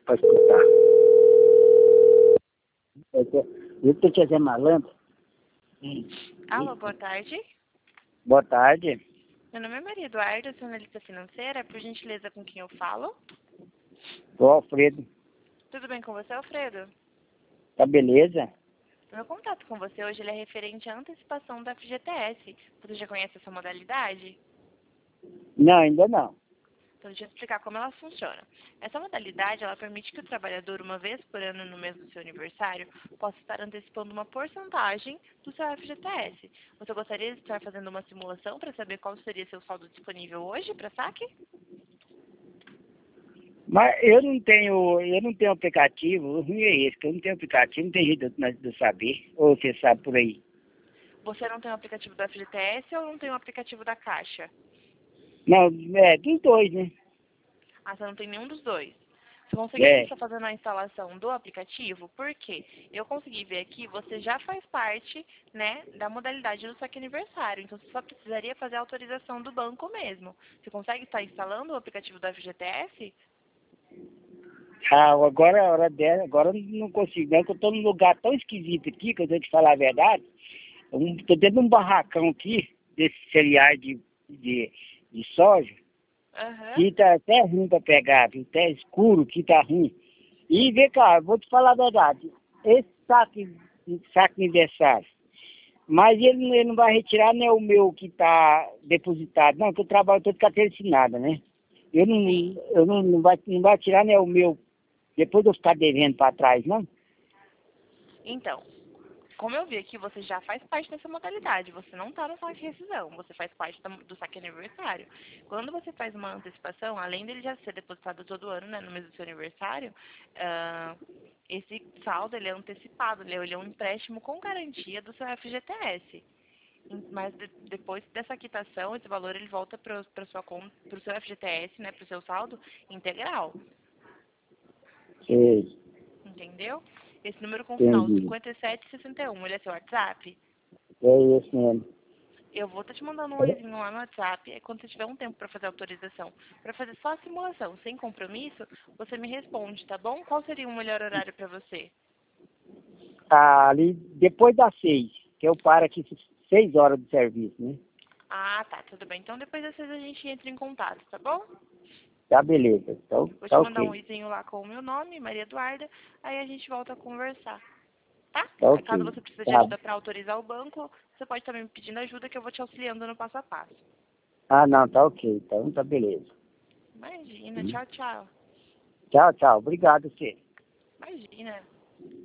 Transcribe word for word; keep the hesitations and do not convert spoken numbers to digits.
para escutar. Eu estou te fazendo malandro. Hum. Alô, boa tarde. Boa tarde. Meu nome é Maria Eduarda, sou analista financeira. Por gentileza, com quem eu falo? Sou Alfredo. Tudo bem com você, Alfredo? Tá beleza? Meu contato com você hoje ele é referente à antecipação da F G T S. Você já conhece essa modalidade? Não, ainda não. Então, deixa eu explicar como ela funciona. Essa modalidade, ela permite que o trabalhador, uma vez por ano, no mês do seu aniversário, possa estar antecipando uma porcentagem do seu F G T S. Você gostaria de estar fazendo uma simulação para saber qual seria seu saldo disponível hoje para saque? Mas eu não tenho, eu não tenho aplicativo, o ruim é esse, que eu não tenho aplicativo, não tem jeito de de eu saber. Ou você sabe por aí. Você não tem o aplicativo do F G T S ou não tem o aplicativo da Caixa? Não, é, dos dois, né? Ah, você não tem nenhum dos dois. Você conseguiria É. estar fazendo a instalação do aplicativo? Porque eu consegui ver aqui, você já faz parte, né, da modalidade do saque aniversário. Então, você só precisaria fazer a autorização do banco mesmo. Você consegue estar instalando o aplicativo do F G T S? Ah, agora é a hora dela, agora eu não consigo, não, porque eu tô num lugar tão esquisito aqui, que eu tenho que falar a verdade. Eu tô dentro de um barracão aqui, desse cereais de, de, de soja, Aham. que tá até ruim pra pegar, viu? Até escuro, que tá ruim. E vem cá, vou te falar a verdade, esse saco, saco aniversário, mas ele, não- ele não vai retirar, não é o meu que tá depositado, não, que eu trabalho todo carteira assinada, né? Eu não, Sim. eu não, não vai, não vai tirar, não é o meu, depois de eu ficar devendo para trás, não? Então, como eu vi aqui, você já faz parte dessa modalidade. Você não está no saque rescisão, você faz parte da- do saque aniversário. Quando você faz uma antecipação, além dele já ser depositado todo ano, né, no mês do seu aniversário, ah, esse saldo ele é antecipado, ele é ele é um empréstimo com garantia do seu F G T S. Em- Mas de- depois dessa quitação, esse valor ele volta para o seu F G T S, né, para o seu saldo integral. Sei, Entendeu? Esse número com final entendi. cinquenta e sete sessenta e um, ele é seu WhatsApp? É isso mesmo. Eu vou estar te mandando um oizinho lá no WhatsApp, e quando você tiver um tempo para fazer a autorização, para fazer só a simulação, sem compromisso, você me responde, tá bom? Qual seria o melhor horário para você? Ah, ali, depois das seis, que eu paro aqui seis horas de serviço, né? Ah, tá, tudo bem. Então depois dessas a gente entra em contato, tá bom? Tá beleza, então Vou tá te mandar um ok. oizinho lá com o meu nome, Maria Eduarda, aí a gente volta a conversar, tá? Tá Aí caso ok. você precise de Tá. ajuda para autorizar o banco, você pode também me pedindo ajuda que eu vou te auxiliando no passo a passo. Ah, não, tá ok, então tá beleza. Imagina, Hum. tchau, tchau. Tchau, tchau. Obrigado, você. Imagina.